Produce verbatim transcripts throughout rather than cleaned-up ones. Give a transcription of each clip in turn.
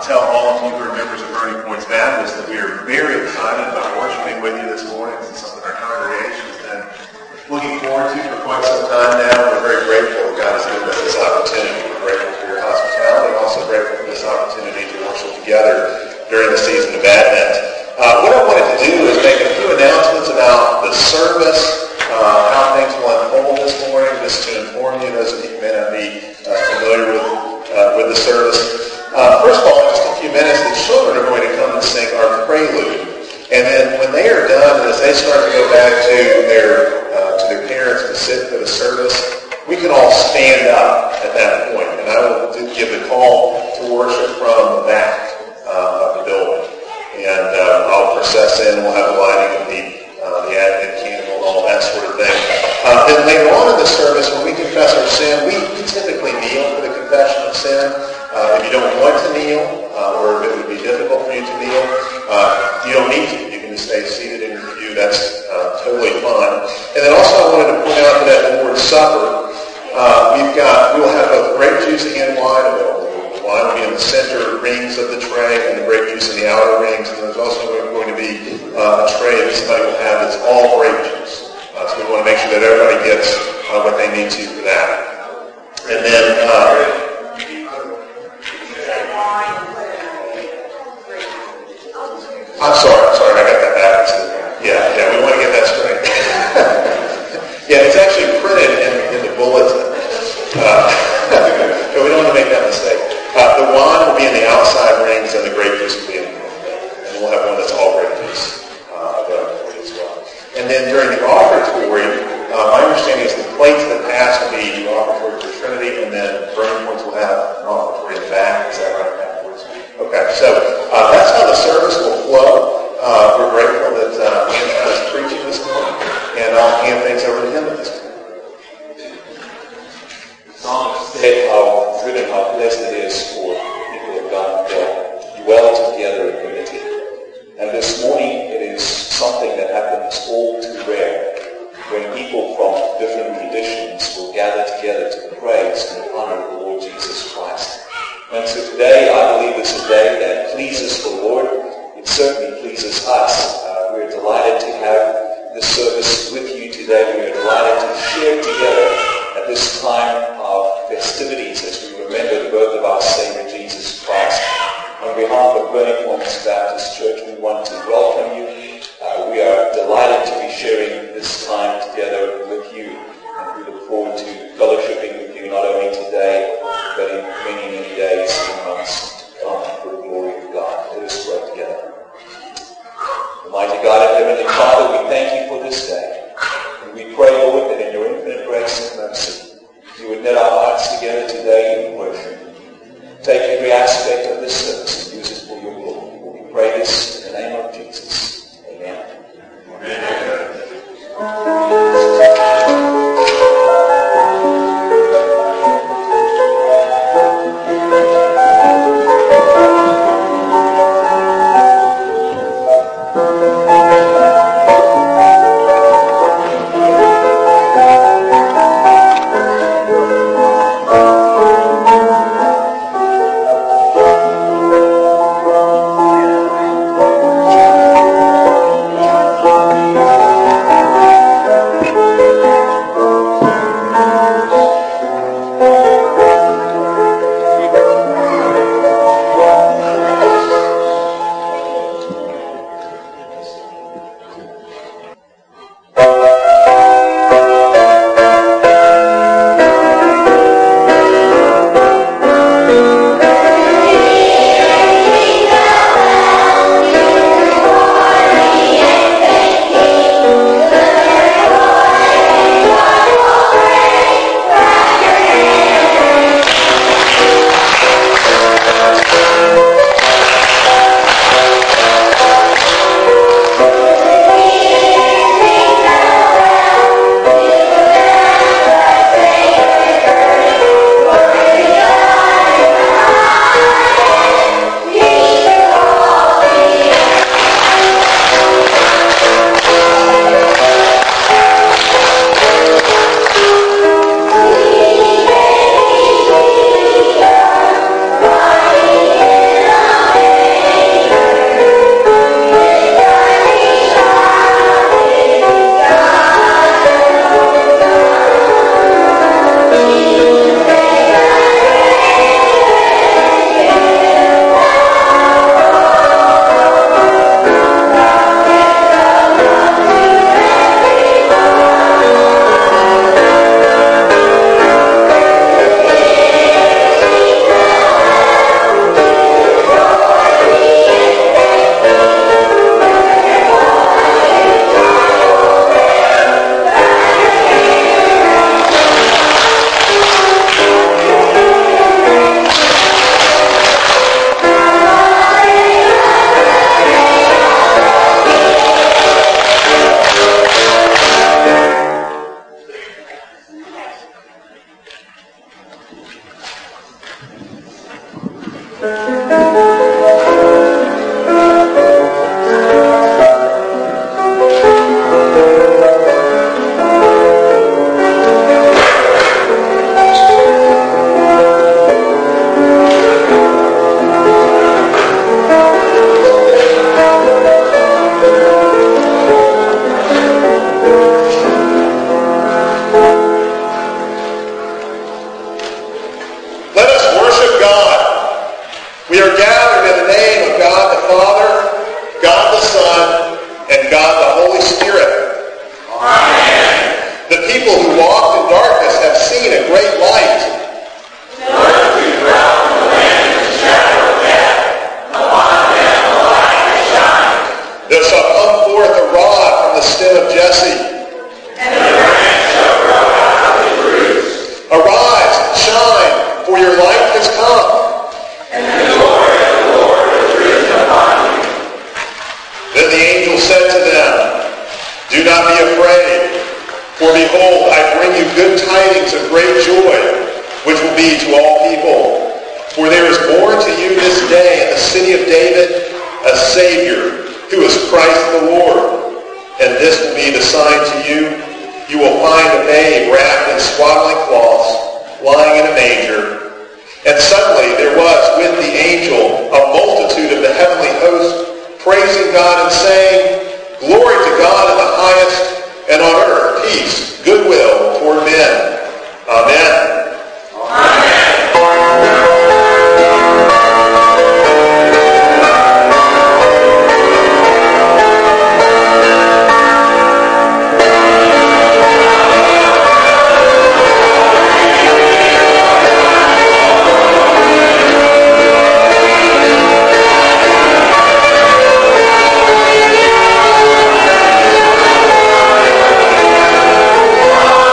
tell all of you who are members of Burning Points Baptist that we are very excited about worshiping with you this morning. It's something our congregation has been looking forward to for quite some time now. We're very grateful that God has given us this opportunity. We're grateful for your hospitality, also grateful for this opportunity to worship together during the season of Advent. Uh, what I wanted to do is make a few announcements about the service, uh, how things will unfold this morning, just to inform you, those of you who may not be uh, familiar with, uh, with the service. Uh, first of all, in just a few minutes, the children are going to come and sing our prelude. And then when they are done, and as they start to go back to their uh, to their parents to sit for the service, we can all stand up at that point. And I will give the call to worship from the back uh, of the building. And uh, I'll process in, and we'll have the lighting of the, uh, the Advent candle and all that sort of thing. Uh, then later on in the service, when we confess our sin, we, we typically kneel for the confession of sin. Uh, if you don't want to kneel, uh, or if it would be difficult for you to kneel, uh, you don't need to. You can just stay seated in your pew. That's uh, totally fine. And then also I wanted to point out that at the Lord's Supper, uh, we've got, we will have both grape juice and wine available. The wine will be in the center rings of the tray, and the grape juice in the outer rings. And there's also going to be uh, a tray that somebody will have that's all grape juice. Uh, so we want to make sure that everybody gets uh, what they need to for that. And then... Uh, I'm sorry, I'm sorry, I got that backwards. Yeah, yeah, we want to get that straight. Yeah, it's actually printed in, in the bulletin. Uh, so we don't want to make that mistake. Uh, the wine will be in the outside rings, and the grape juice will be in the middle. And we'll have one that's all grape juice uh, available for you as well. And then during the offertory, uh, my understanding is the plates that pass will be the offertory for Trinity, and then Burning Points will have an offertory in the back. Is that right? Okay, so uh, that's how the service will flow. Uh, we're grateful that uh, Anton is preaching this morning, and I'll hand things over to him at this point. The song said how good and how blessed it is for people of God to dwell together in unity. And this morning it is something that happens all too rare, when people from different traditions will gather together to praise and honor the Lord Jesus Christ. And so today, I believe it's a day that pleases the Lord. It certainly pleases us. Uh, we're delighted to have this service with you today. We are delighted to share together at this time of festivities as we remember the birth of our Savior Jesus Christ. On behalf of Burning Points Baptist Church, we want to welcome you. Uh, we are delighted to be sharing this time together with you. And we look forward to fellowshipping with you not only today, but in many, many days and months to come for the glory of God. Let us pray together. Almighty God and Heavenly Father, we thank you for this day. And we pray, Lord, that in your infinite grace and mercy, you would knit our hearts together today in worship. Take every aspect of this service and use it for your glory. We pray this in the name of Jesus. Amen. Amen. Thank you. Amen.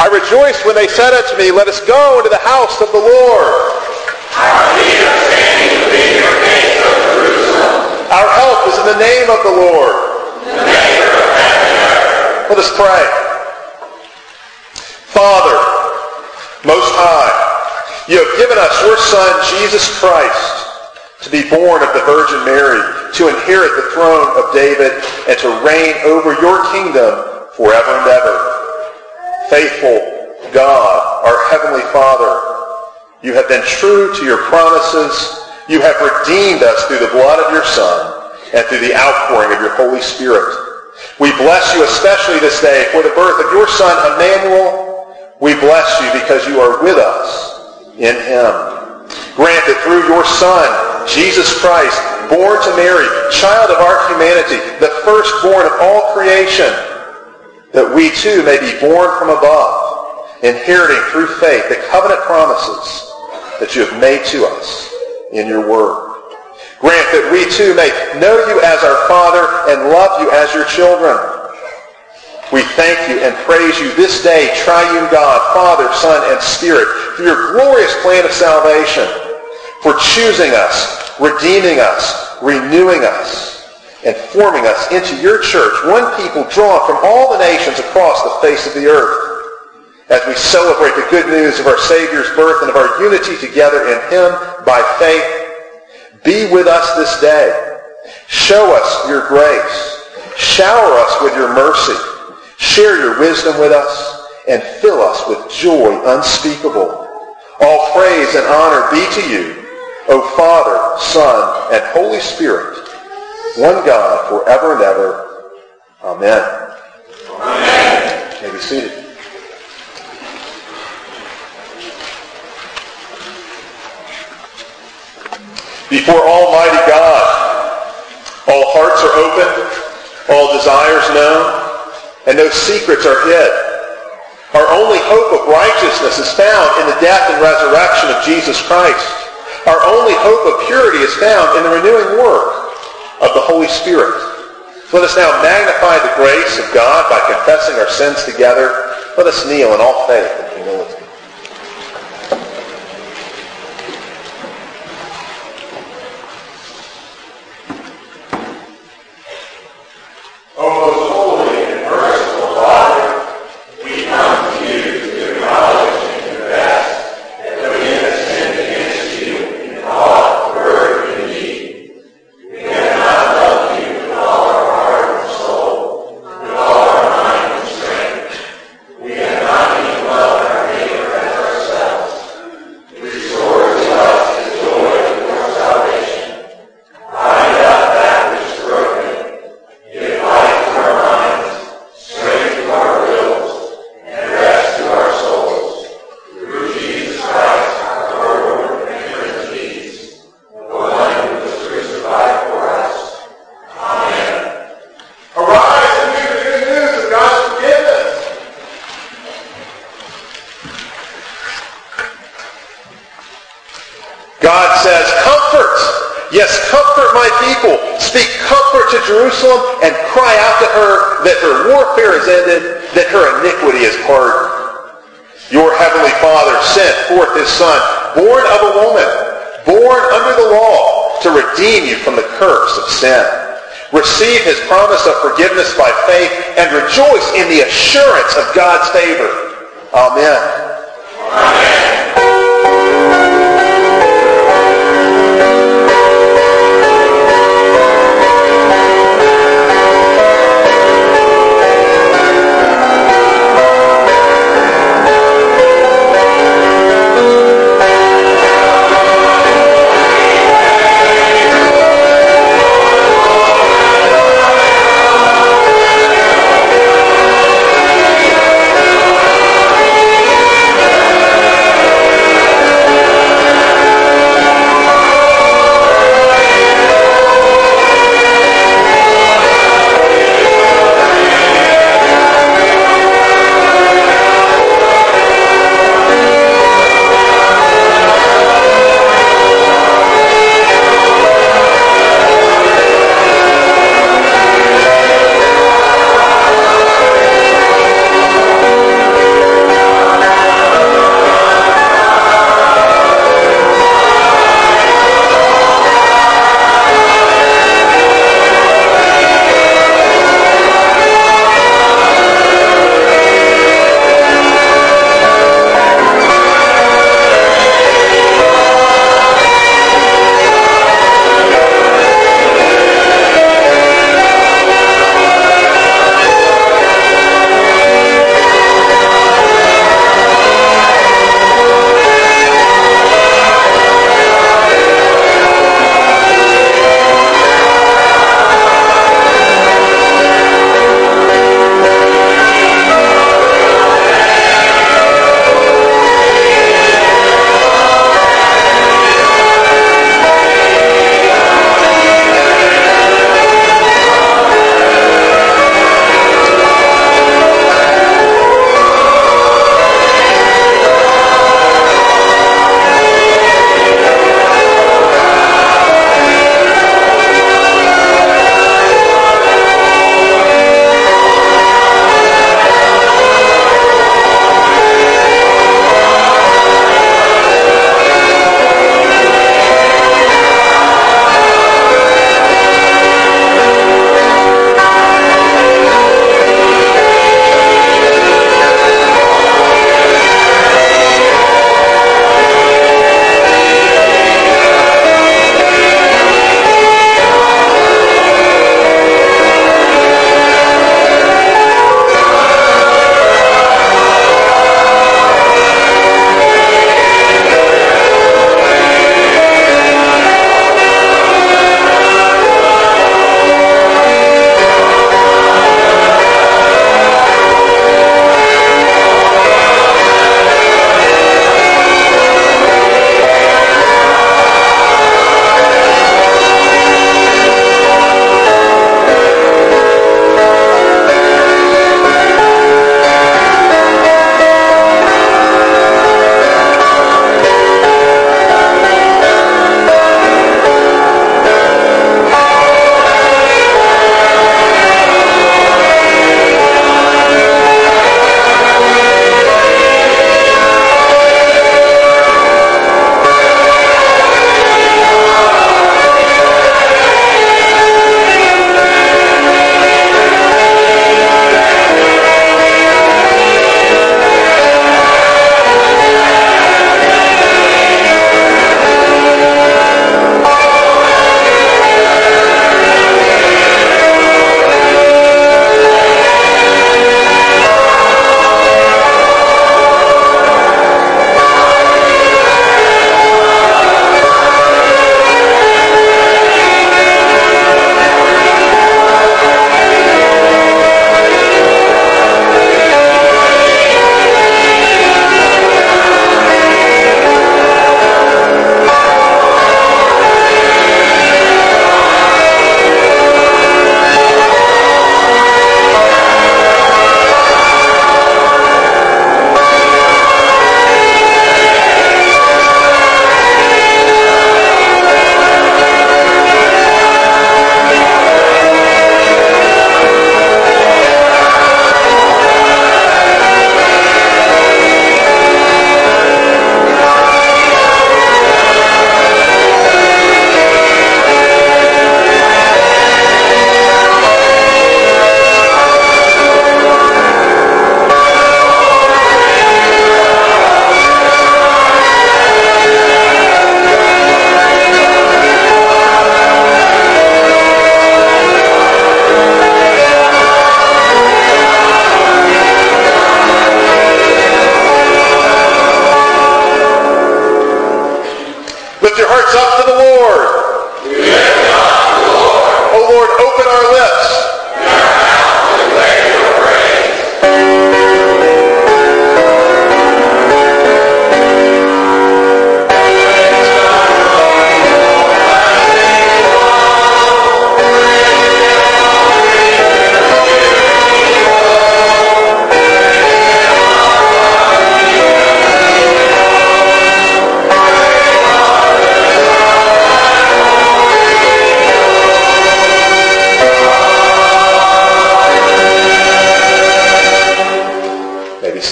I rejoiced when they said unto me, let us go into the house of the Lord. Our feet are standing within your gates of Jerusalem. Our help is in the name of the Lord. The maker of heaven and earth. Let us pray. Father, Most High, you have given us your Son, Jesus Christ, to be born of the Virgin Mary, to inherit the throne of David, and to reign over your kingdom forever and ever. Faithful God, our Heavenly Father, you have been true to your promises. You have redeemed us through the blood of your Son and through the outpouring of your Holy Spirit. We bless you especially this day for the birth of your Son, Emmanuel. We bless you because you are with us in him. Grant that through your Son, Jesus Christ, born to Mary, child of our humanity, the firstborn of all creation, that we too may be born from above, inheriting through faith the covenant promises that you have made to us in your word. Grant that we too may know you as our Father and love you as your children. We thank you and praise you this day, triune God, Father, Son, and Spirit, for your glorious plan of salvation, for choosing us, redeeming us, renewing us, and forming us into your church, one people drawn from all the nations across the face of the earth. As we celebrate the good news of our Savior's birth and of our unity together in him by faith, be with us this day. Show us your grace. Shower us with your mercy. Share your wisdom with us and fill us with joy unspeakable. All praise and honor be to you, O Father, Son, and Holy Spirit, one God forever and ever. Amen. Amen. You may be seated. Before Almighty God, all hearts are open, all desires known, and no secrets are hid. Our only hope of righteousness is found in the death and resurrection of Jesus Christ. Our only hope of purity is found in the renewing work of the Holy Spirit. Let us now magnify the grace of God by confessing our sins together. Let us kneel in all faith and humility. Jerusalem and cry out to her that her warfare is ended, that her iniquity is pardoned. Your heavenly Father sent forth his Son, born of a woman, born under the law, to redeem you from the curse of sin. Receive his promise of forgiveness by faith and rejoice in the assurance of God's favor. Amen. Amen. Amen.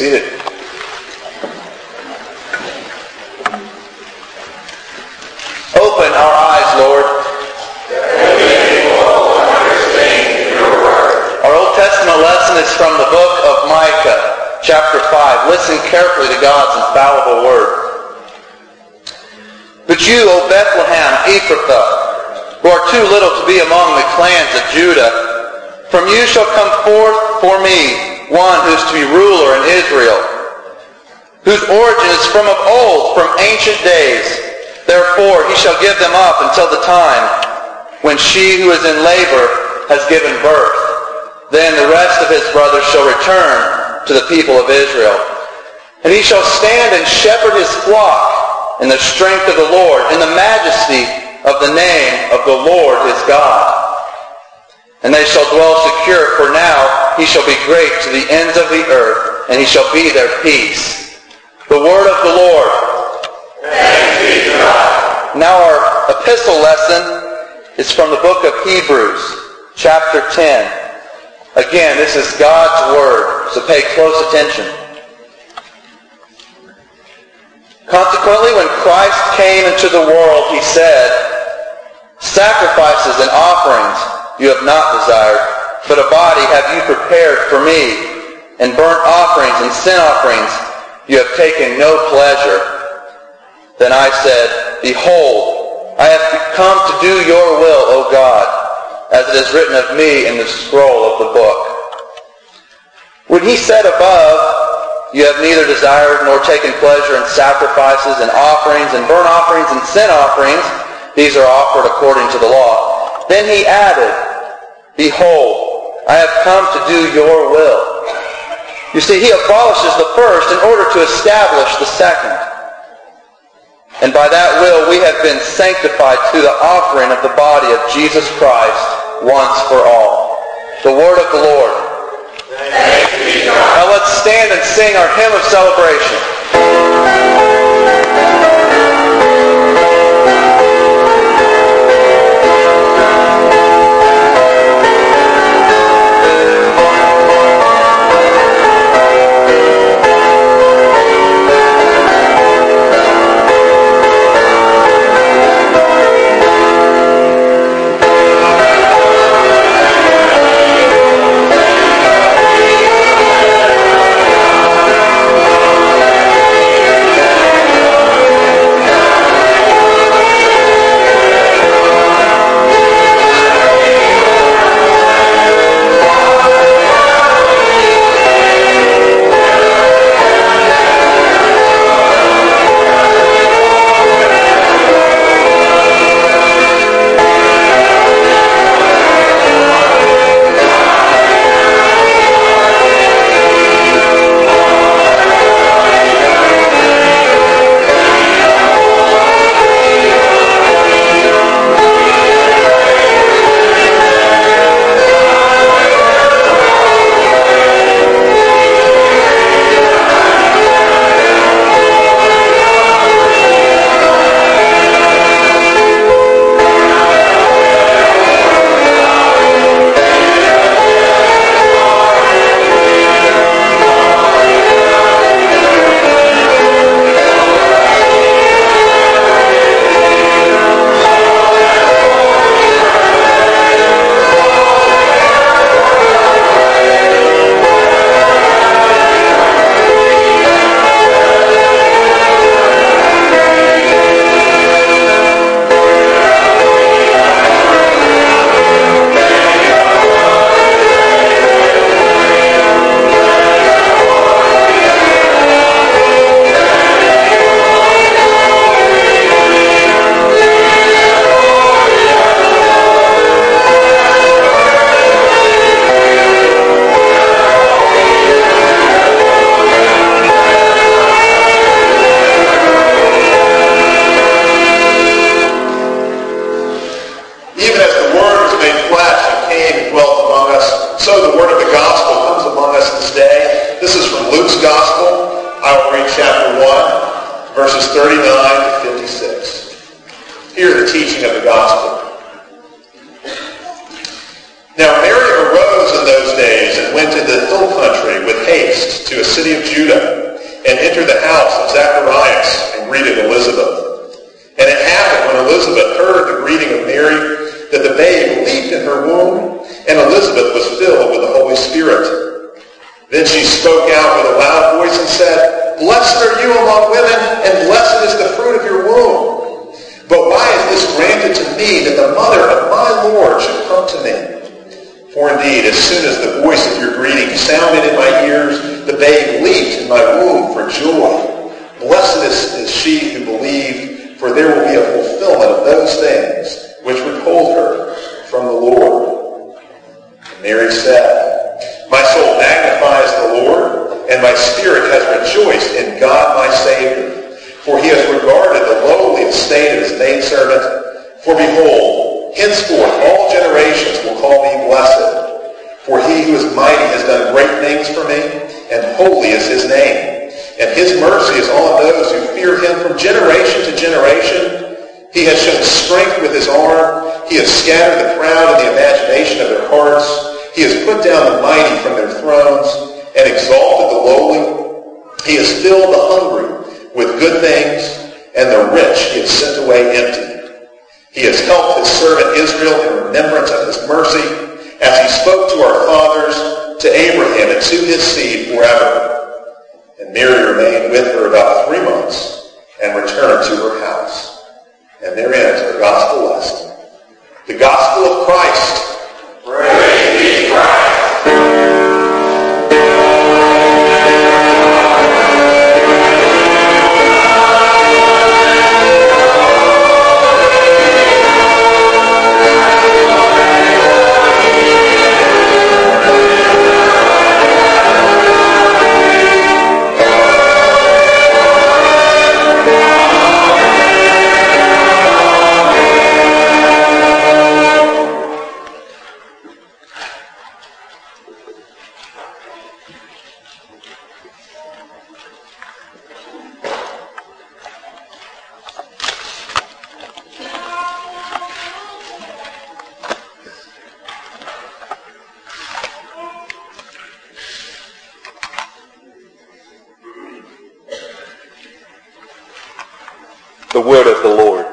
seated. Open our eyes, Lord. Our Old Testament lesson is from the book of Micah, chapter five. Listen carefully to God's infallible word. But you, O Bethlehem, Ephrathah, who are too little to be among the clans of Judah, from you shall come forth for me one who is to be ruler in Israel, whose origin is from of old, from ancient days. Therefore he shall give them up until the time when she who is in labor has given birth. Then the rest of his brothers shall return to the people of Israel. And he shall stand and shepherd his flock in the strength of the Lord, in the majesty of the name of the Lord his God. And they shall dwell secure, for now he shall be great to the ends of the earth, and he shall be their peace. The word of the Lord. Thanks be to God. Now our epistle lesson is from the book of Hebrews, chapter ten. Again, this is God's word, so pay close attention. Consequently, when Christ came into the world, he said, "Sacrifices and offerings you have not desired, but a body have you prepared for me, and burnt offerings and sin offerings you have taken no pleasure." Then I said, "Behold, I have come to do your will, O God, as it is written of me in the scroll of the book." When he said above, "You have neither desired nor taken pleasure in sacrifices and offerings and burnt offerings and sin offerings, these are offered according to the law," then he added, "Behold, I have come to do your will." You see, he abolishes the first in order to establish the second. And by that will we have been sanctified through the offering of the body of Jesus Christ once for all. The word of the Lord. Thanks be to God. Now let's stand and sing our hymn of celebration. verses thirty-nine to fifty-six. Hear the teaching of the gospel. Now Mary arose in those days and went into the hill country with haste to a city of Judah, and entered the house of Zacharias and greeted Elizabeth. And it happened when Elizabeth heard the greeting of Mary that the babe leaped in her womb, and Elizabeth was filled with the Holy Spirit. Then she spoke out with a loud voice and said, "Blessed are you among women, and blessed is the fruit of your womb. But why is this granted to me, that the mother of my Lord should come to me? For indeed, as soon as the voice of your greeting sounded in my ears, the babe leaped in my womb for joy. Blessed is, is she who believed, for there will be a fulfillment of those things which were told her from the Lord." And Mary said, "My soul magnifies the Lord, and my spirit has rejoiced in God my Savior. For he has regarded the lowly estate of his maidservant. For behold, henceforth all generations will call me blessed. For he who is mighty has done great things for me, and holy is his name. And his mercy is on those who fear him from generation to generation. He has shown strength with his arm. He has scattered the proud in the imagination of their hearts. He has put down the mighty from their thrones and exalted the lowly. He has filled the hungry with good things, and the rich he has sent away empty. He has helped his servant Israel in remembrance of his mercy, as he spoke to our fathers, to Abraham, and to his seed forever." And Mary remained with her about three months and returned to her house. And there ends our gospel lesson. The gospel of Christ. Praise be Christ. The word of the Lord.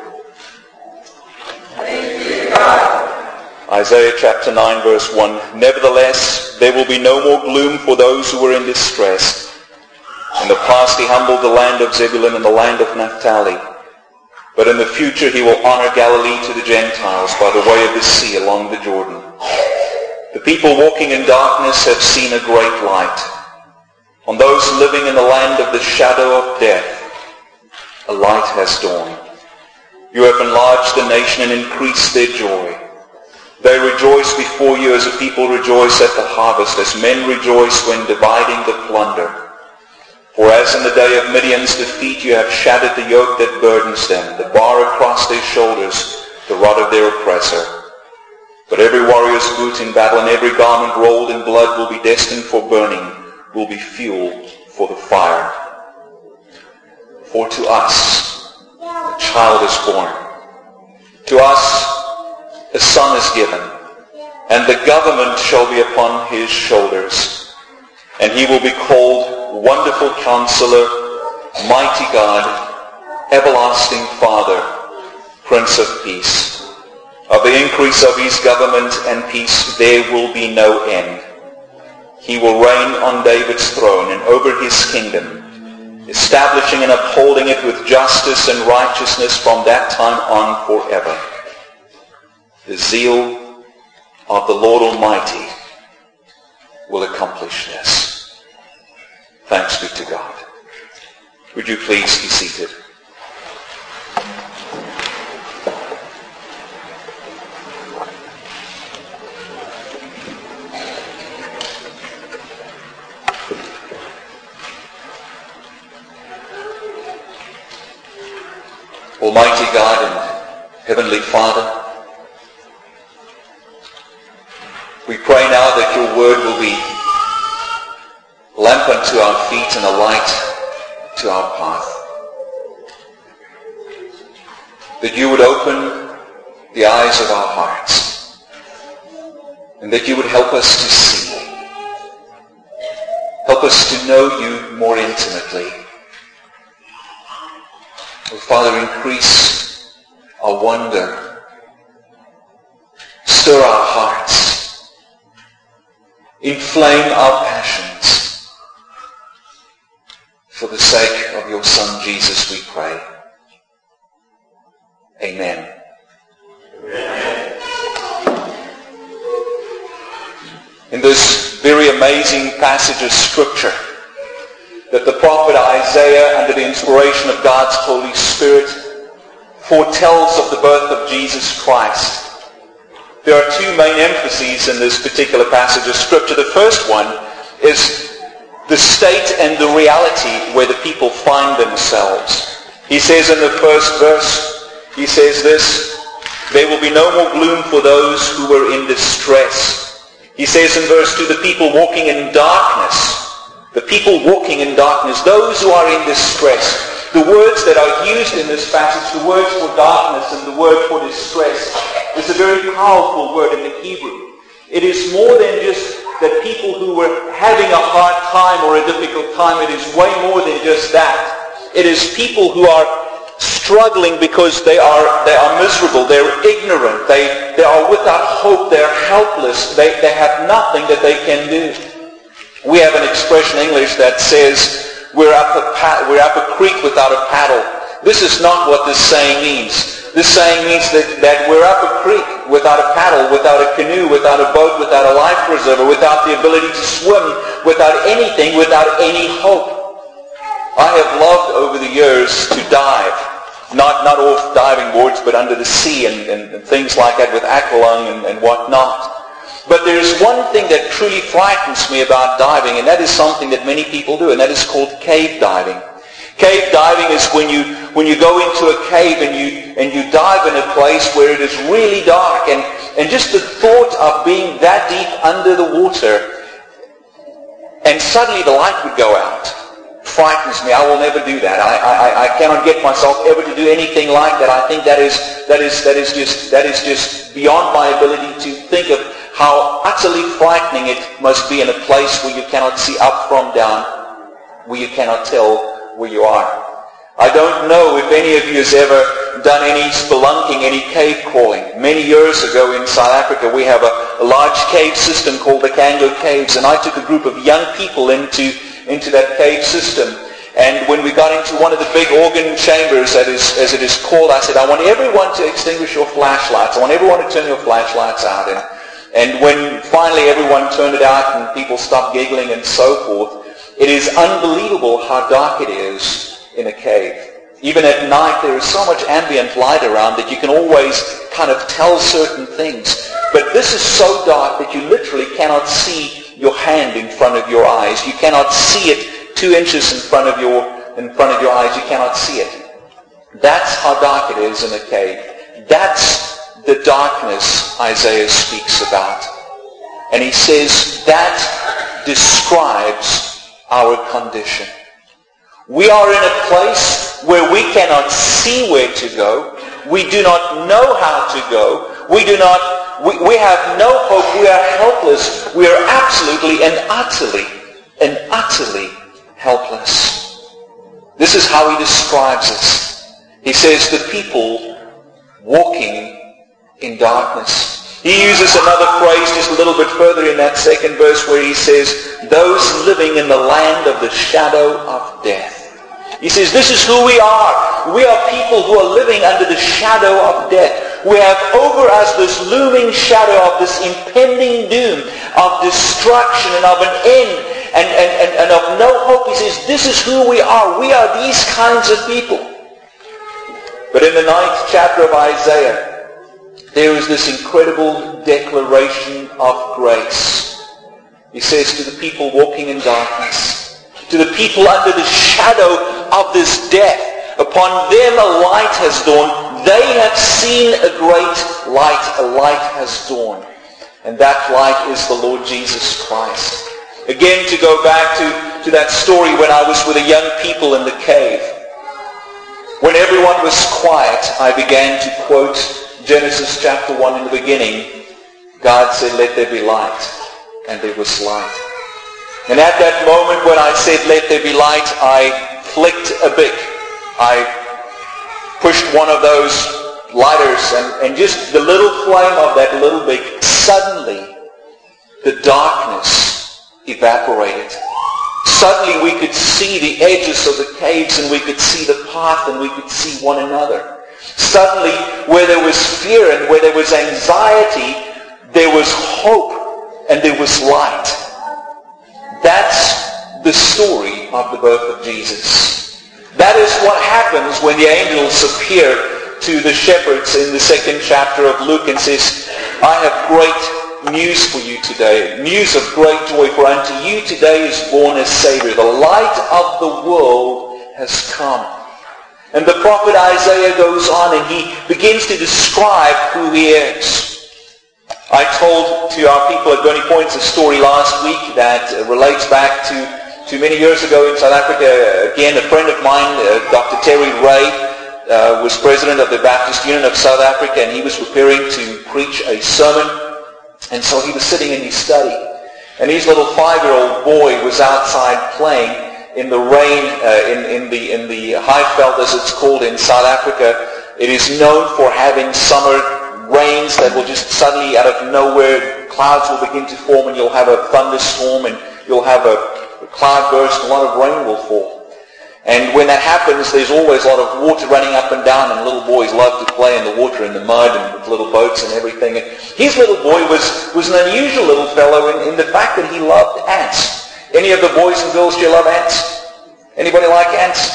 Thanks be to God. Isaiah chapter nine verse one. "Nevertheless, there will be no more gloom for those who are in distress. In the past he humbled the land of Zebulun and the land of Naphtali. But in the future he will honor Galilee to the Gentiles by the way of the sea along the Jordan. The people walking in darkness have seen a great light. On those living in the land of the shadow of death, a light has dawned. You have enlarged the nation and increased their joy. They rejoice before you as a people rejoice at the harvest, as men rejoice when dividing the plunder. For as in the day of Midian's defeat you have shattered the yoke that burdens them, the bar across their shoulders, the rod of their oppressor. But every warrior's boot in battle and every garment rolled in blood will be destined for burning, will be fuel for the fire. For to us a child is born. To us a son is given, and the government shall be upon his shoulders. And he will be called Wonderful Counselor, Mighty God, Everlasting Father, Prince of Peace. Of the increase of his government and peace there will be no end. He will reign on David's throne and over his kingdom, establishing and upholding it with justice and righteousness from that time on forever. The zeal of the Lord Almighty will accomplish this. Thanks be to God. Would you please be seated? Almighty God and Heavenly Father, we pray now that your word will be lamp unto our feet and a light to our path. That you would open the eyes of our hearts, and that you would help us to see. Help us to know you more intimately. Oh, Father, increase our wonder. Stir our hearts. Inflame our passions. For the sake of your Son, Jesus, we pray. Amen. Amen. In this very amazing passage of Scripture that the prophet Isaiah, under the inspiration of God's Holy Spirit, foretells of the birth of Jesus Christ, there are two main emphases in this particular passage of Scripture. The first one is the state and the reality where the people find themselves. He says in the first verse, he says this, there will be no more gloom for those who were in distress. He says in verse two, the people walking in darkness, the people walking in darkness, those who are in distress. The words that are used in this passage, the words for darkness and the word for distress, is a very powerful word in the Hebrew. It is more than just that people who were having a hard time or a difficult time. It is way more than just that. It is people who are struggling because they are they are miserable, they're ignorant, they, they are without hope, they're helpless, they, they have nothing that they can do. We have an expression in English that says, we're up a, pa- we're up a creek without a paddle. This is not what this saying means. This saying means that, that we're up a creek without a paddle, without a canoe, without a boat, without a life preserver, without the ability to swim, without anything, without any hope. I have loved over the years to dive. Not not off diving boards, but under the sea and, and, and things like that with aqualung and, and whatnot. But there's one thing that truly frightens me about diving, and that is something that many people do, and that is called cave diving. Cave diving is when you when you go into a cave and you and you dive in a place where it is really dark, and, and just the thought of being that deep under the water, and suddenly the light would go out. Frightens me. I will never do that. I, I, I cannot get myself ever to do anything like that. I think that is that is that is just that is just beyond my ability to think of how utterly frightening it must be in a place where you cannot see up from down, where you cannot tell where you are. I don't know if any of you has ever done any spelunking, any cave crawling. Many years ago in South Africa, we have a, a large cave system called the Kango Caves, and I took a group of young people into into that cave system. And when we got into one of the big organ chambers, that is, as it is called, I said, I want everyone to extinguish your flashlights. I want everyone to turn your flashlights out. And, and when finally everyone turned it out and people stopped giggling and so forth, it is unbelievable how dark it is in a cave. Even at night, there is so much ambient light around that you can always kind of tell certain things. But this is so dark that you literally cannot see your hand in front of your eyes. You cannot see it two inches in front of your in front of your eyes. You cannot see it. That's how dark it is in a cave. That's the darkness Isaiah speaks about. And he says that describes our condition. We are in a place where we cannot see where to go. We do not know how to go. We do not We, we have no hope. We are helpless. We are absolutely and utterly and utterly helpless. This is how he describes us. He says the people walking in darkness. He uses another phrase just a little bit further in that second verse where he says, those living in the land of the shadow of death. He says, this is who we are. We are people who are living under the shadow of death. We have over us this looming shadow of this impending doom, of destruction and of an end and, and, and, and of no hope. He says, this is who we are. We are these kinds of people. But in the ninth chapter of Isaiah, there is this incredible declaration of grace. He says to the people walking in darkness, to the people under the shadow of this death, upon them a light has dawned. They have seen a great light. A light has dawned. And that light is the Lord Jesus Christ. Again, to go back to, to that story when I was with the young people in the cave. When everyone was quiet, I began to quote Genesis chapter one in the beginning. God said, let there be light, and there was light. And at that moment when I said, let there be light, I flicked a bic. I pushed one of those lighters, and, and just the little flame of that little bic, suddenly the darkness evaporated. Suddenly we could see the edges of the caves, and we could see the path, and we could see one another. Suddenly, where there was fear and where there was anxiety, there was hope and there was light. That's the story of the birth of Jesus. That is what happens when the angels appear to the shepherds in the second chapter of Luke and says, I have great news for you today, news of great joy, for unto you today is born a Savior. The light of the world has come. And the prophet Isaiah goes on and he begins to describe who he is. I told to our people at Bernie Points a story last week that relates back to, to many years ago in South Africa. Again, a friend of mine, uh, Doctor Terry Ray, uh, was president of the Baptist Union of South Africa, and he was preparing to preach a sermon. And so he was sitting in his study. And his little five-year-old boy was outside playing in the rain, uh, in, in the in the Highveld, as it's called in South Africa. It is known for having summer rains that will just suddenly, out of nowhere, clouds will begin to form, and you'll have a thunderstorm, and you'll have a, a cloud burst, and a lot of rain will fall. And when that happens, there's always a lot of water running up and down, and little boys love to play in the water, in the mud, and with little boats and everything. And his little boy was, was an unusual little fellow in, in the fact that he loved ants. Any of the boys and girls here love ants? Anybody like ants?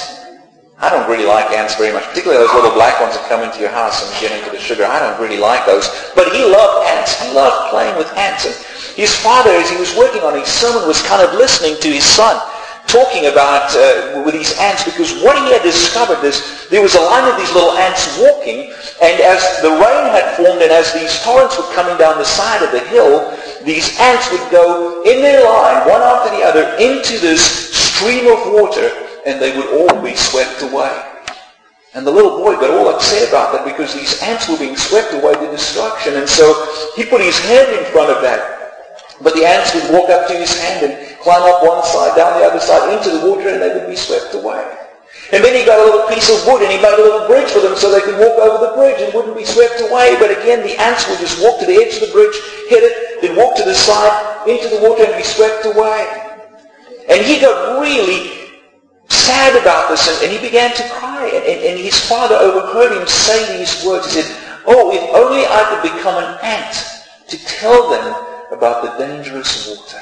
I don't really like ants very much, particularly those little black ones that come into your house and get into the sugar. I don't really like those. But he loved ants. He loved playing with ants. And his father, as he was working on his sermon, was kind of listening to his son talking about uh, with these ants, because what he had discovered is there was a line of these little ants walking, and as the rain had formed and as these torrents were coming down the side of the hill, these ants would go in their line, one after the other, into this stream of water, and they would all be swept away. And the little boy got all upset about that because these ants were being swept away to destruction. And so he put his hand in front of that. But the ants would walk up to his hand and climb up one side, down the other side, into the water, and they would be swept away. And then he got a little piece of wood and he made a little bridge for them so they could walk over the bridge and wouldn't be swept away. But again, the ants would just walk to the edge of the bridge, hit it, then walk to the side, into the water, and be swept away. And he got really sad about this, and, and he began to cry. And, and, and his father overheard him say these words. He said, oh, if only I could become an ant to tell them about the dangerous water.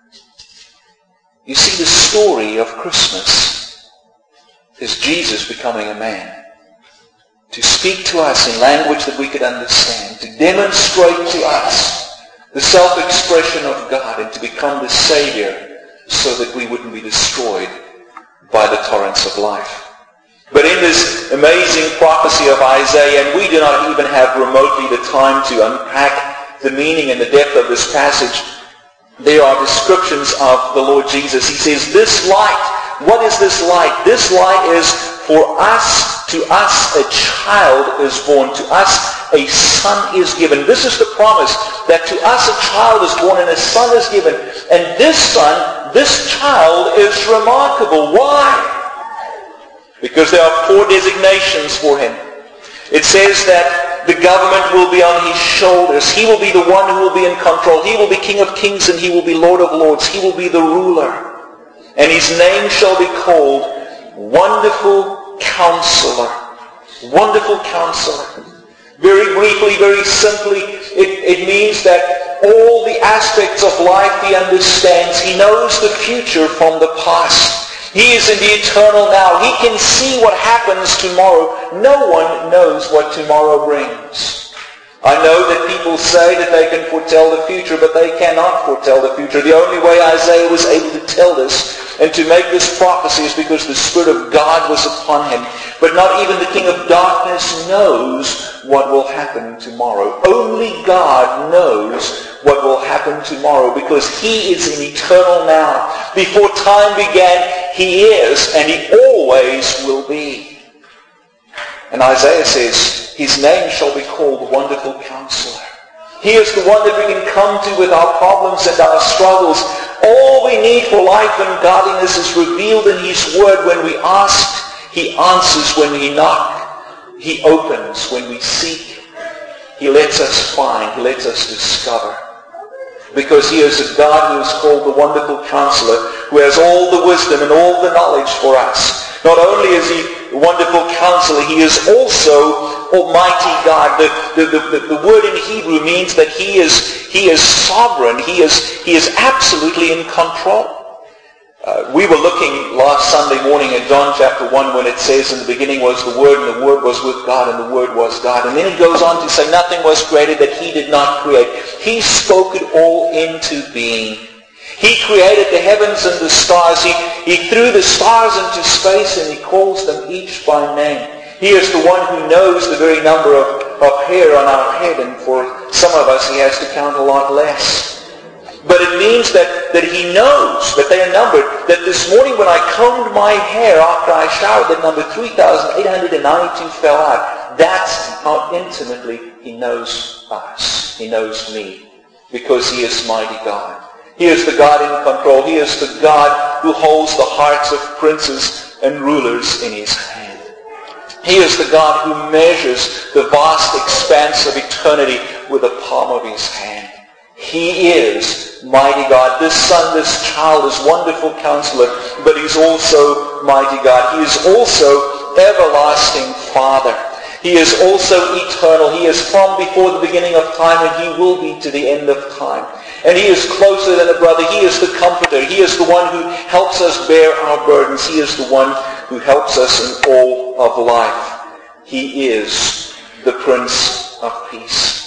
You see, the story of Christmas is Jesus becoming a man to speak to us in language that we could understand, to demonstrate to us the self-expression of God, and to become the Savior so that we wouldn't be destroyed by the torrents of life. But in this amazing prophecy of Isaiah, and we do not even have remotely the time to unpack the meaning and the depth of this passage, there are descriptions of the Lord Jesus. He says, this light, what is this light? This light is for us, to us a child is born, to us a son is given. This is the promise, that to us a child is born and a son is given. And this son, this child is remarkable. Why? Because there are four designations for him. It says that the government will be on his shoulders. He will be the one who will be in control. He will be King of kings and he will be Lord of lords. He will be the ruler. And his name shall be called Wonderful Counselor. Wonderful Counselor. Very briefly, very simply, it, it means that all the aspects of life he understands. He knows the future from the past. He is in the eternal now. He can see what happens tomorrow. No one knows what tomorrow brings. I know that people say that they can foretell the future, but they cannot foretell the future. The only way Isaiah was able to tell this and to make this prophecy is because the Spirit of God was upon him. But not even the king of darkness knows what will happen tomorrow. Only God knows what will happen tomorrow, because he is in eternal now. Before time began, he is, and he always will be. And Isaiah says, his name shall be called Wonderful Counselor. He is the one that we can come to with our problems and our struggles. All we need for life and godliness is revealed in His Word. When we ask, He answers. When we knock, He opens. When we seek, He lets us find. He lets us discover. Because He is a God who is called the Wonderful Counselor, who has all the wisdom and all the knowledge for us. Not only is He a wonderful counselor, He is also Almighty God. The, the, the, the word in Hebrew means that He is, he is sovereign. He is, he is absolutely in control. Uh, we were looking last Sunday morning at John chapter one when it says, in the beginning was the Word, and the Word was with God, and the Word was God. And then it goes on to say, nothing was created that He did not create. He spoke it all into being. He created the heavens and the stars. He, he threw the stars into space, and He calls them each by name. He is the one who knows the very number of, of hair on our head, and for some of us He has to count a lot less. But it means that, that He knows that they are numbered. That this morning when I combed my hair after I showered, that number three thousand eight hundred ninety-two fell out. That's how intimately He knows us. He knows me. Because He is mighty God. He is the God in control. He is the God who holds the hearts of princes and rulers in His hand. He is the God who measures the vast expanse of eternity with the palm of His hand. He is mighty God. This Son, this child is Wonderful Counselor, but He's also mighty God. He is also everlasting Father. He is also eternal. He is from before the beginning of time, and He will be to the end of time. And He is closer than a brother. He is the Comforter. He is the one who helps us bear our burdens. He is the one who helps us in all of life. He is the Prince of Peace.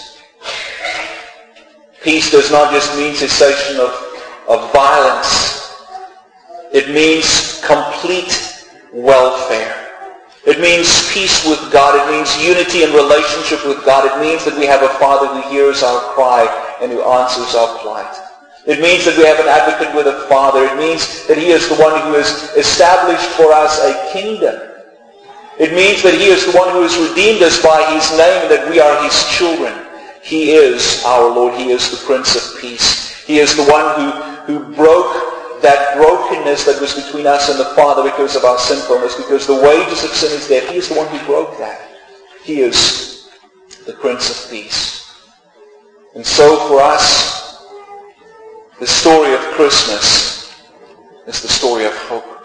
Peace does not just mean cessation of, of violence. It means complete welfare. It means peace with God. It means unity and relationship with God. It means that we have a Father who hears our cry and who answers our plight. It means that we have an advocate with a Father. It means that He is the one who has established for us a kingdom. It means that He is the one who has redeemed us by His name and that we are His children. He is our Lord. He is the Prince of Peace. He is the one who, who broke that brokenness that was between us and the Father because of our sinfulness, because the wages of sin is death. He is the one who broke that. He is the Prince of Peace. And so for us, the story of Christmas is the story of hope.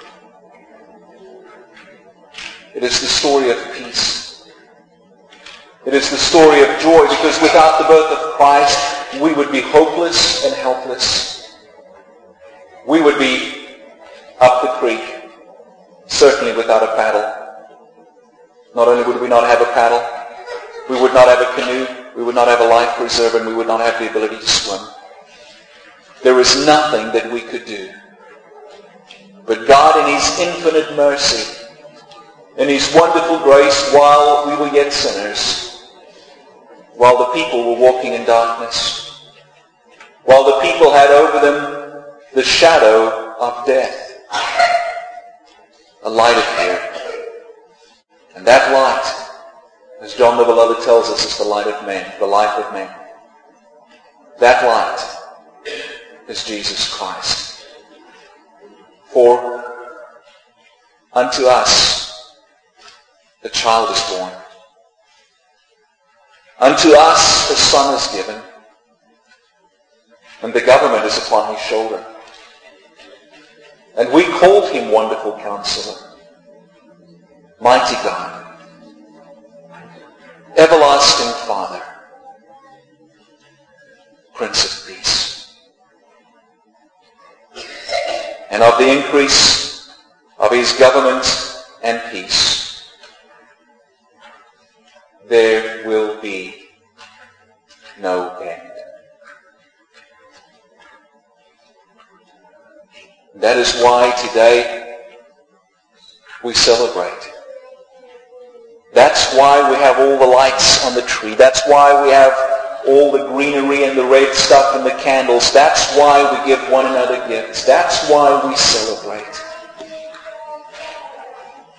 It is the story of peace. It is the story of joy, because without the birth of Christ, we would be hopeless and helpless. We would be up the creek, certainly without a paddle. Not only would we not have a paddle, we would not have a canoe, we would not have a life preserver, and we would not have the ability to swim. There is nothing that we could do. But God, in His infinite mercy, in His wonderful grace, while we were yet sinners, while the people were walking in darkness, while the people had over them the shadow of death, a light appeared. And that light, as John the Beloved tells us, is the light of man, the life of man. That light is Jesus Christ. For unto us a child is born. Unto us a son is given, and the government is upon His shoulder. And we called Him Wonderful Counselor, Mighty God, Everlasting Father, Prince of Peace. And of the increase of His government and peace, there will be no end. That is why today we celebrate. That's why we have all the lights on the tree. That's why we have all the greenery and the red stuff and the candles. That's why we give one another gifts. That's why we celebrate.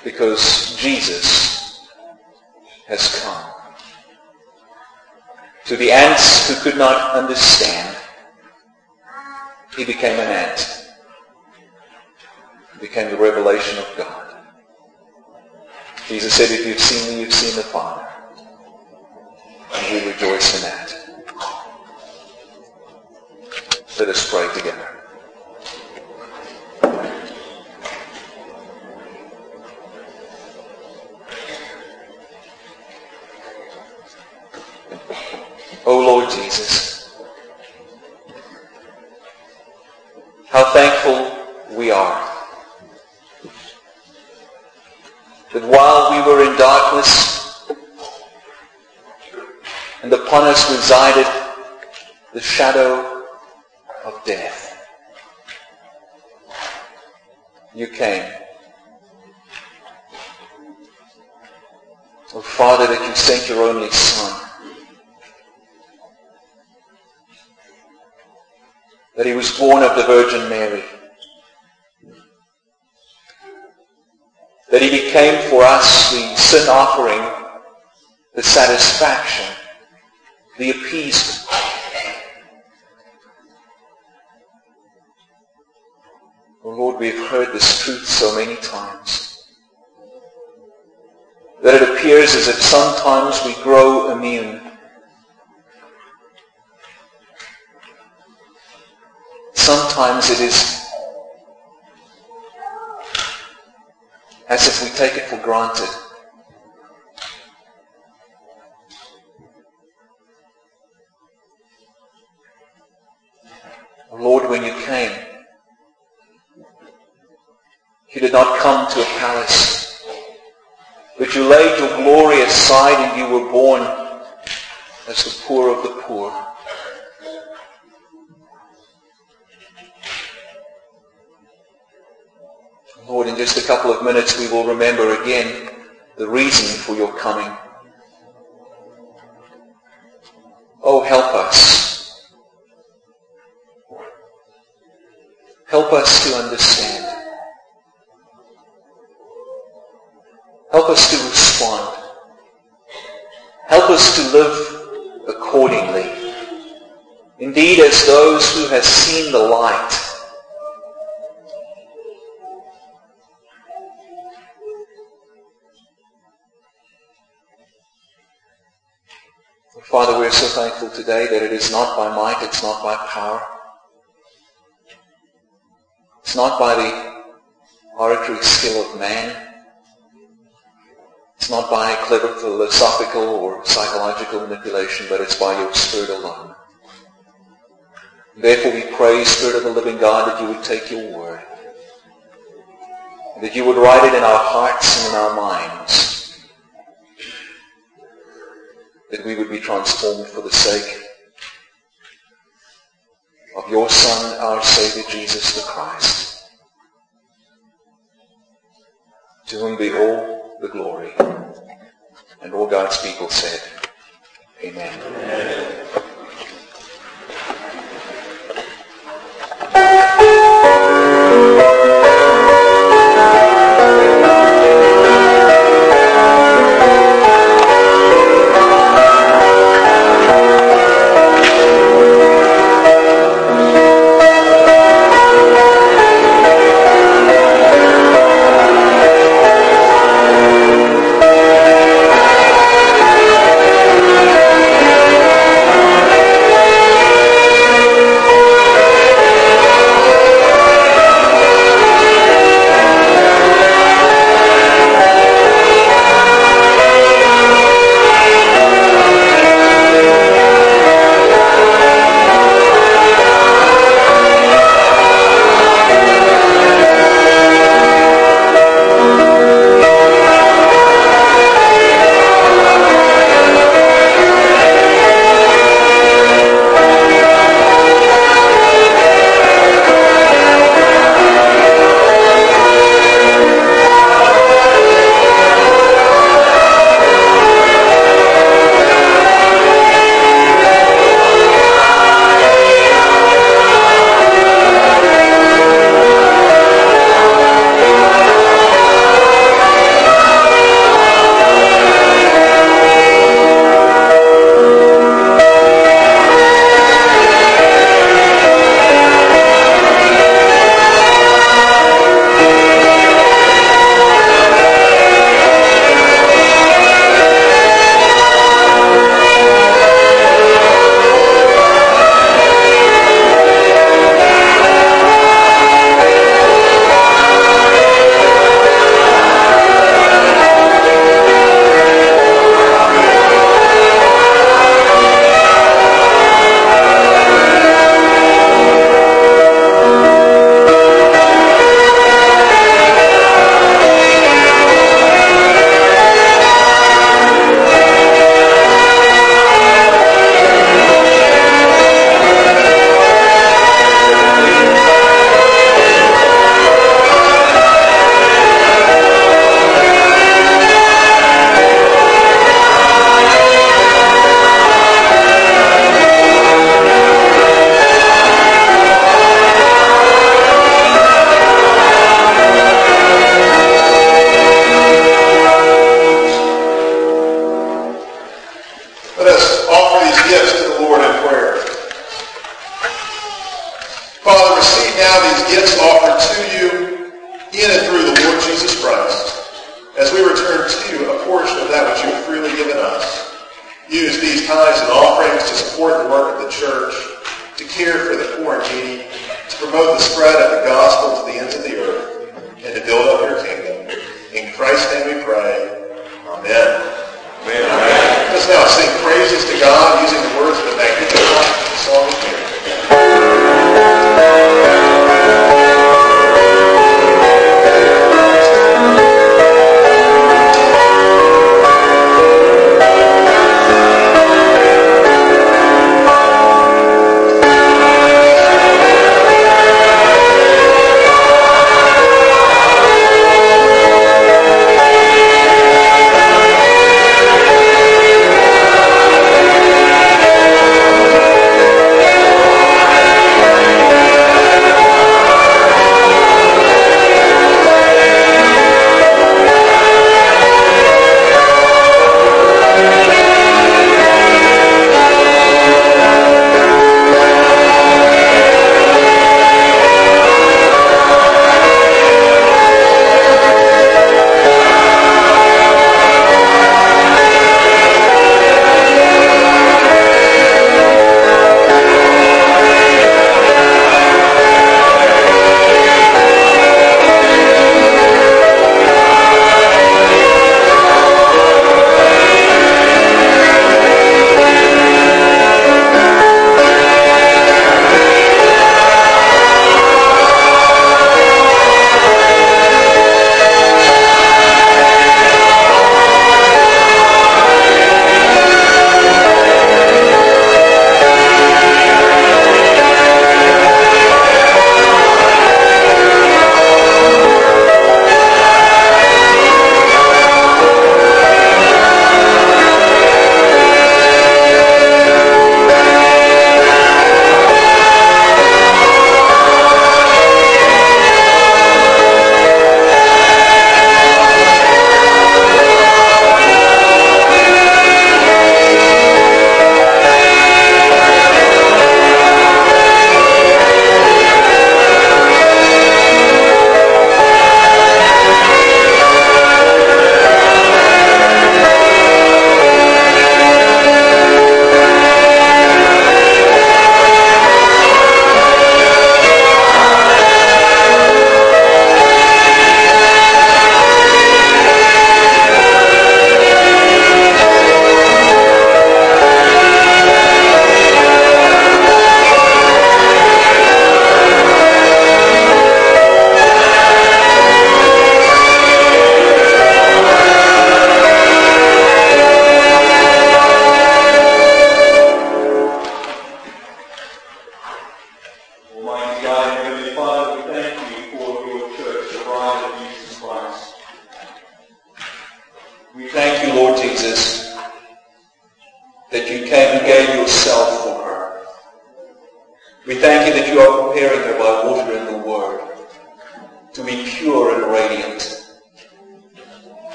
Because Jesus has come To the ants who could not understand, he became an ant. He became the revelation of God. Jesus said, if you've seen me, you've seen the Father. And we rejoice in that. Let us pray together. O Lord Jesus, how thankful we are that while we were in darkness and upon us resided the shadow of death, you came. O Father, that you sent your only Son, that he was born of the Virgin Mary, that he became for us the sin offering, the satisfaction, the appeasement. Oh Lord, we have heard this truth so many times that it appears as if sometimes we grow immune. Sometimes it is as if we take it for granted. Lord, when you came, you did not come to a palace, but you laid your glory aside and you were born as the poor of the poor. Lord, in just a couple of minutes we will remember again the reason for your coming. Oh, help us. Help us to understand. Help us to respond. Help us to live accordingly. Indeed, as those who have seen the light. Father, we are so thankful today that it is not by might, it's not by power. It's not by the oratory skill of man. It's not by clever philosophical or psychological manipulation, but it's by your Spirit alone. Therefore we pray, Spirit of the living God, that you would take your word, and that you would write it in our hearts and in our minds, that we would be transformed for the sake of your Son, our Savior, Jesus the Christ, to whom be all the glory. And all God's people said, Amen. Amen. Amen. Let us offer these gifts to the Lord in prayer. Father, receive now these gifts offered to you in and through the Lord Jesus Christ, as we return to you a portion of that which you have freely given us. Use these tithes and offerings to support the work of the church, to care for the poor and needy, to promote the spread of the gospel to the ends of the earth, and to build up your kingdom. In Christ's name we pray. Amen. Amen. Amen. Let's now sing praises to God using the words of the Magnificat song of Mary.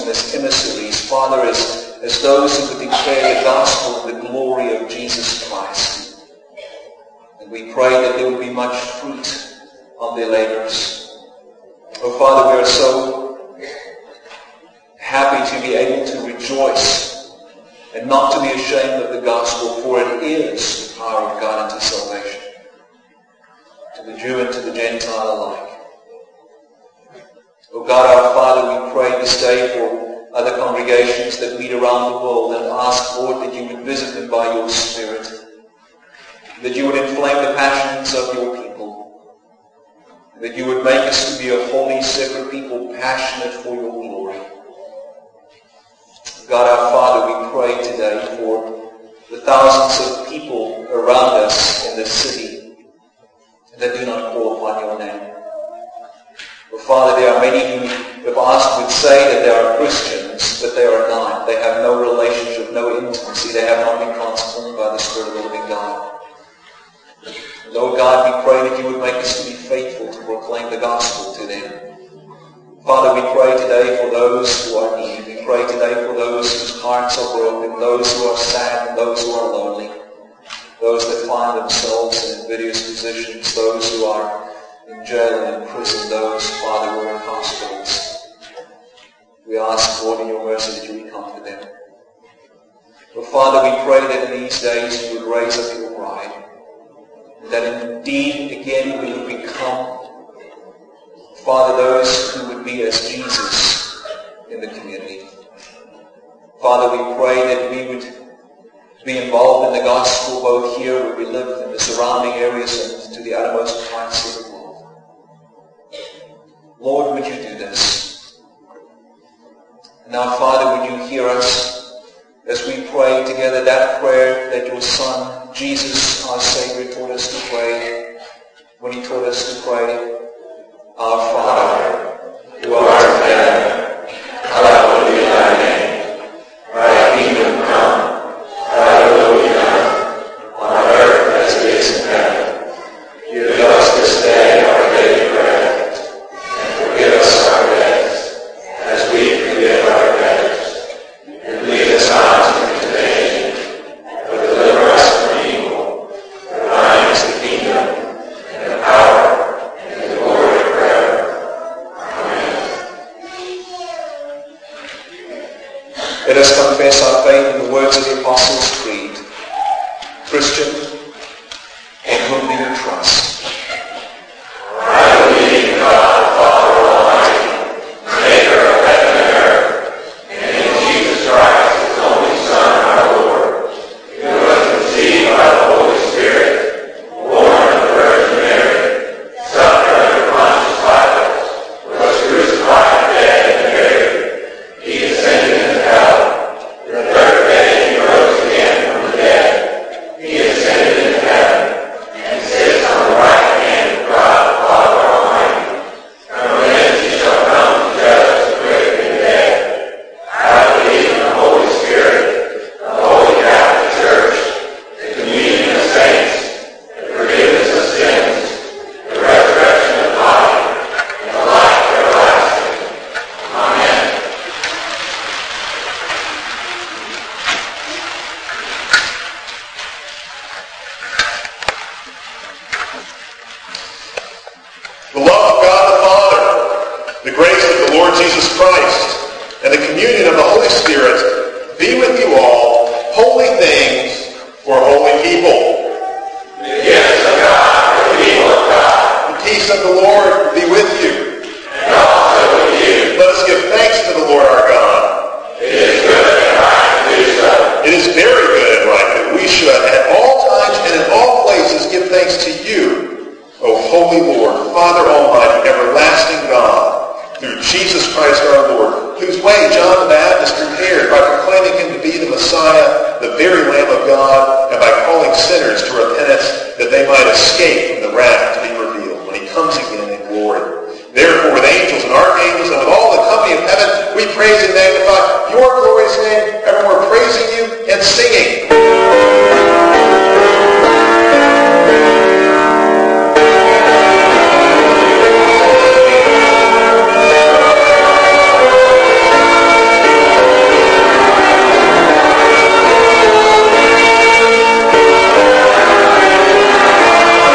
Father, as, as those who would declare the gospel of the glory of Jesus Christ. We pray that there will be much fruit on their labors. Oh Father, we are so happy to be able to rejoice and not to be ashamed of the gospel, for it is the power of God unto salvation, to the Jew and to the Gentile alike. Oh God, our Father, we pray this day for other congregations that meet around the world and ask, Lord, that you would visit them by your Spirit, that you would inflame the passions of your people, that you would make us to be a holy, separate people, passionate for your glory. God, our Father, we pray today for the thousands of people around us in this city that do not call upon your name. Well, Father, there are many who, if asked, would say that they are Christians, but they are not. They have no relationship, no intimacy. They have not been transformed by the Spirit of the living God. Lord God, we pray that you would make us to be faithful to proclaim the gospel to them. Father, we pray today for those who are needy. We pray today for those whose hearts are broken, those who are sad, and those who are lonely, those that find themselves in invidious positions, those who are in jail and in prison, those, Father, who are in hospitals. We ask, Lord, in your mercy that you would come to them. But Father, we pray that in these days you would raise up your bride, and that indeed again we would become, Father, those who would be as Jesus in the community. Father, we pray that we would be involved in the gospel both here where we live in the surrounding areas and to the uttermost parts of the world. Lord, would you do this? Now, Father, would you hear us as we pray together that prayer that your Son, Jesus, our Savior, taught us to pray when he taught us to pray, Our Father, who art in heaven, hallowed be thy name. Thy kingdom come, thy will be done, on earth as it is in heaven. Give us this day our daily bread, and forgive us our debts, as we forgive our debtors. And lead us not into temptation, but deliver us from evil. For thine is the kingdom, and the power, and the glory forever. Amen. Let us confess our faith in the words of the Apostles' Creed. Christian, in whom do you trust? I believe in God, the Father Almighty, maker of heaven and earth, and in Jesus Christ, his only Son, our Lord, who was conceived by the Holy Spirit, born of the Virgin Mary, suffered under Pontius Pilate, was crucified, dead, and buried. He descended into hell. The third day he rose again from the dead. He ascended into heaven, and sits on the right hand of God the Father Almighty. From whence he shall come to judge the quick and the dead. I believe in the Holy Spirit, the Holy Catholic Church, the communion of saints, the forgiveness of sins, the resurrection of the body, and the life everlasting. Amen. The love of God the Father, the grace of the Lord Jesus Christ, and the communion of the Holy Spirit be with you all, holy things for holy people. The gifts of God for the people of God. The peace of the Lord be with you. And also with you. Let us give thanks to the Lord our God. It is good and right to do so. It is very good and right that we should at all times and in all places give thanks to you, O holy Lord, Father Almighty, everlasting God, through Jesus Christ our Lord, whose way John the Baptist prepared by proclaiming him to be the Messiah, the very Lamb of God, and by calling sinners to repentance, that they might escape from the wrath to be revealed when he comes again in glory. Therefore, with angels and archangels and with all the company of heaven, we praise and magnify your glorious name, evermore praising you and singing. Amen.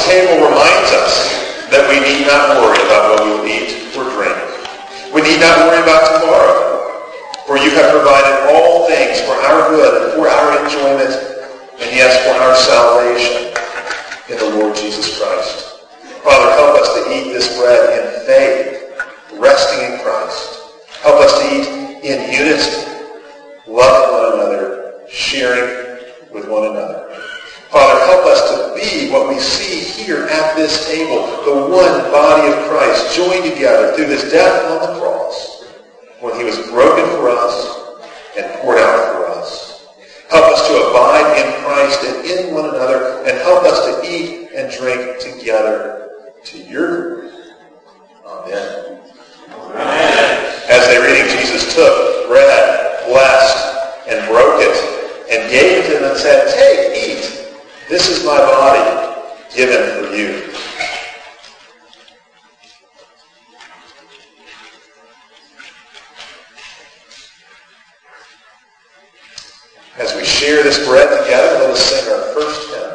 table reminds us that we need not worry about what we will eat or drink. We need not worry about tomorrow, for you have provided all things for our good and for our enjoyment, and yes, for our salvation in the Lord Jesus Christ. Father, help us to eat this bread in faith, resting in Christ. Help us to eat in unity, loving one another, sharing with one another. Father, help us to be what we see here at this table, the one body of Christ joined together through his death on the cross, when he was broken for us and poured out for us. Help us to abide in Christ and in one another, and help us to eat and drink together to your glory. Amen. Amen. As they were eating, Jesus took bread, blessed, and broke it, and gave it to them and said, "Take, eat. This is my body given for you." As we share this bread together, let us sing our first hymn.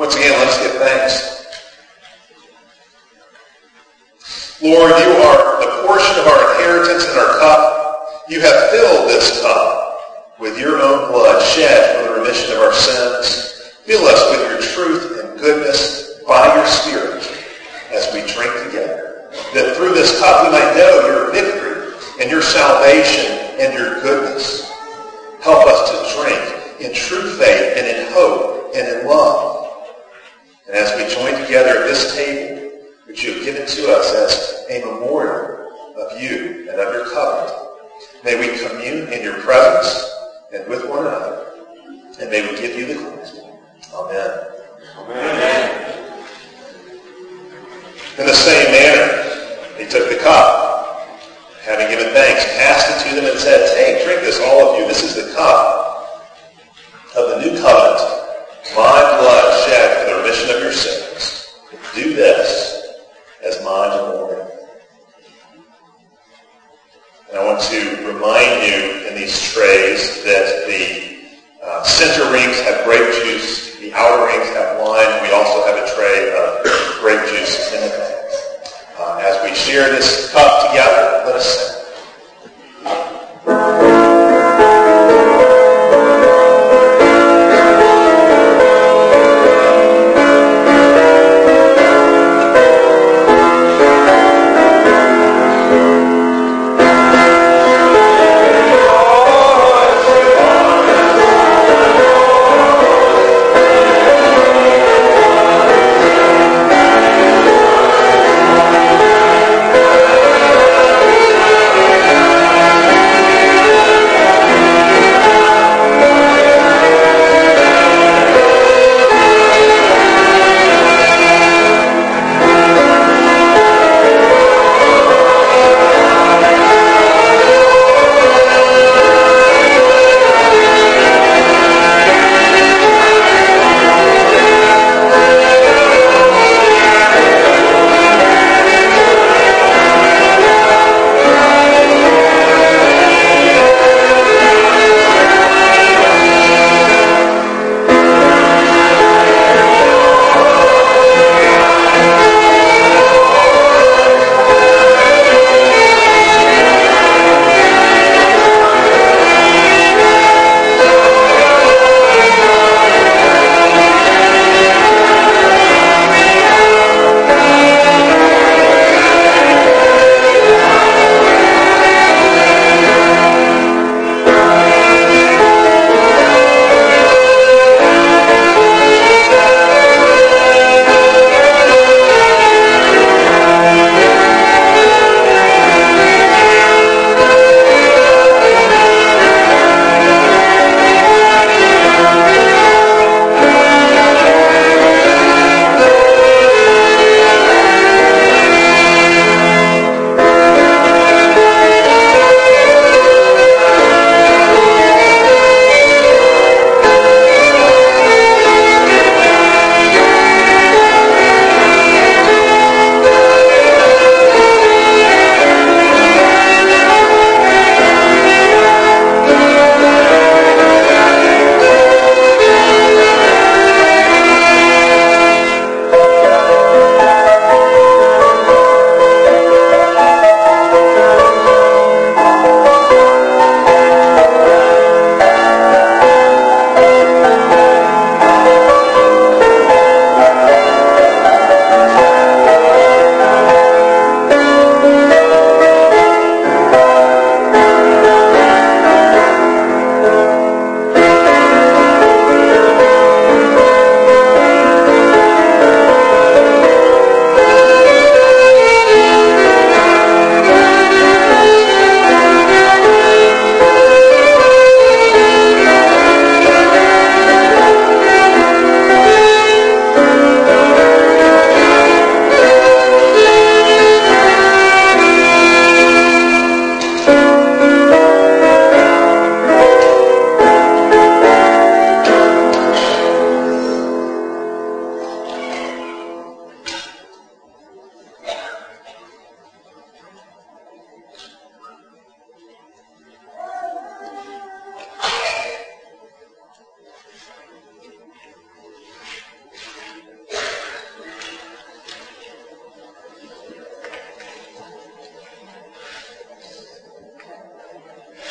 Once again, let's give thanks. Lord, you are the portion of our inheritance in our cup. You have filled this cup with your own blood shed for the remission of our sins. Fill us with your truth and goodness by your Spirit as we drink together, that through this cup we might know your victory and your salvation and your goodness. Help us to drink in true faith and in hope and in love. And as we join together at this table, which you have given to us as a memorial of you and of your covenant, may we commune in your presence and with one another, and may we give you the glory. Amen. Amen. In the same manner, he took the cup, having given thanks, passed it to them and said, "Take, drink this, all of you. This is the cup of the new covenant, my blood shed for the remission of your sins. Do this as my memorial." And I want to remind you in these trays that the uh, center rings have grape juice, the outer rings have wine. We also have a tray of grape juice in it. Uh, as we share this cup together, let us sing. Amen.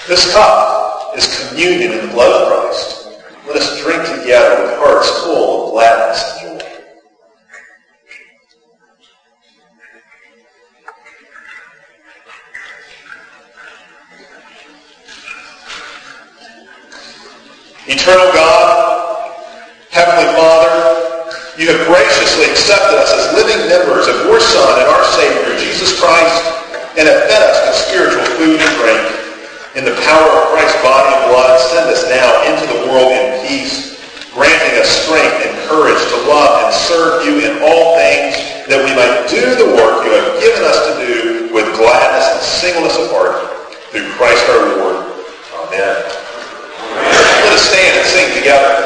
This cup is communion in the blood of Christ. Let us drink together with hearts full of gladness and joy. Eternal God, Heavenly Father, you have graciously accepted us as living members of your Son and our Savior, Jesus Christ, and have fed us with spiritual food and drink. In the power of Christ's body and blood, send us now into the world in peace, granting us strength and courage to love and serve you in all things, that we might do the work you have given us to do with gladness and singleness of heart, through Christ our Lord. Amen. Let us stand and sing together.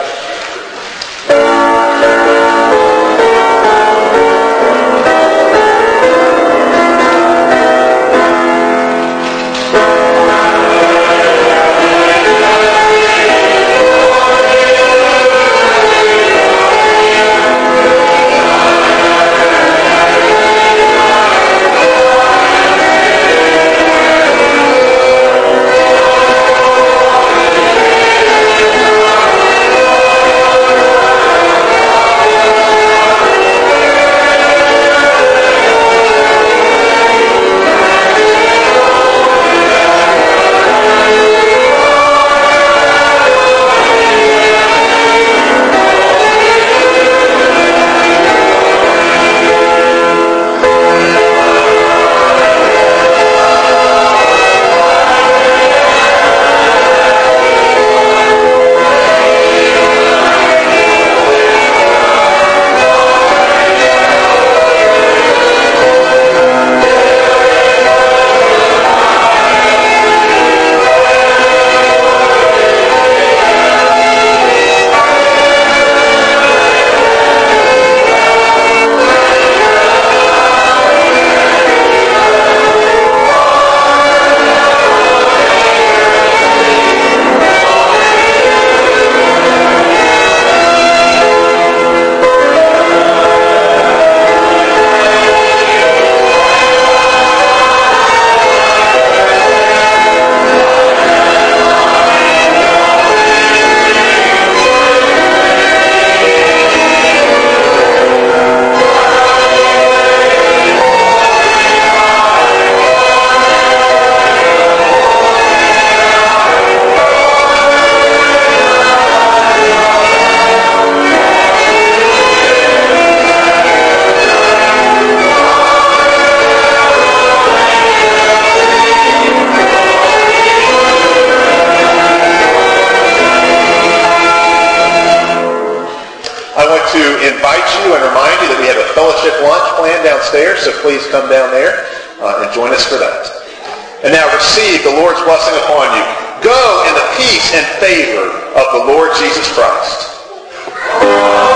Downstairs, so please come down there uh, and join us for that. And now receive the Lord's blessing upon you. Go in the peace and favor of the Lord Jesus Christ.